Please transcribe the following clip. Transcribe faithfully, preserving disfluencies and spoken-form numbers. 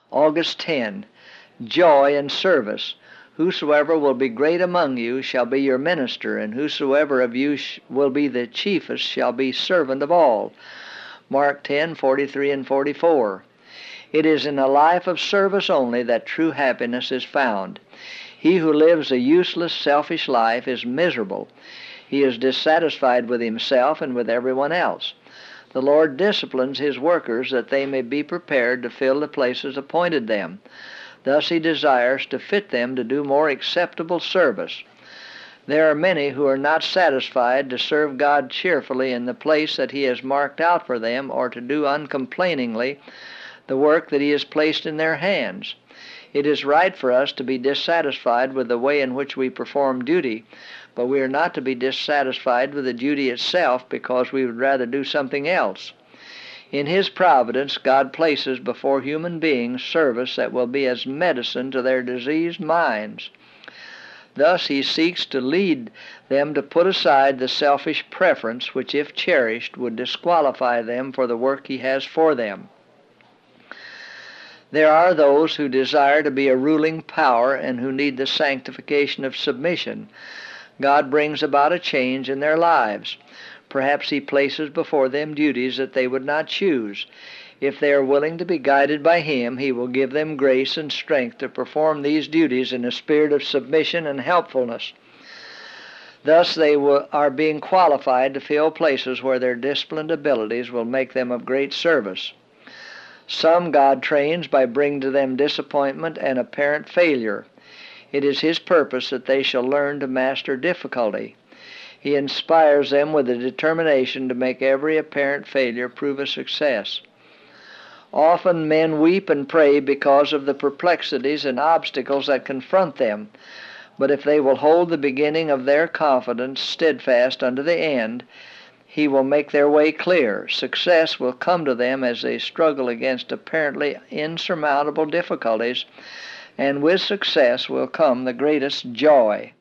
August tenth, joy and service. Whosoever will be great among you shall be your minister, and whosoever of you sh- will be the chiefest shall be servant of all. Mark ten, forty-three and forty-four. It is in a life of service only that true happiness is found. He who lives a useless, selfish life is miserable. He is dissatisfied with himself and with everyone else. The Lord disciplines His workers that they may be prepared to fill the places appointed them. Thus He desires to fit them to do more acceptable service. There are many who are not satisfied to serve God cheerfully in the place that He has marked out for them, or to do uncomplainingly the work that He has placed in their hands. It is right for us to be dissatisfied with the way in which we perform duty, but we are not to be dissatisfied with the duty itself because we would rather do something else. In His providence, God places before human beings service that will be as medicine to their diseased minds. Thus He seeks to lead them to put aside the selfish preference which, if cherished, would disqualify them for the work He has for them. There are those who desire to be a ruling power and who need the sanctification of submission. God brings about a change in their lives. Perhaps He places before them duties that they would not choose. If they are willing to be guided by Him, He will give them grace and strength to perform these duties in a spirit of submission and helpfulness. Thus they will, are being qualified to fill places where their disciplined abilities will make them of great service. Some God trains by bringing to them disappointment and apparent failure. It is His purpose that they shall learn to master difficulty. He inspires them with a determination to make every apparent failure prove a success. Often men weep and pray because of the perplexities and obstacles that confront them, but if they will hold the beginning of their confidence steadfast unto the end, He will make their way clear. Success will come to them as they struggle against apparently insurmountable difficulties, and with success will come the greatest joy.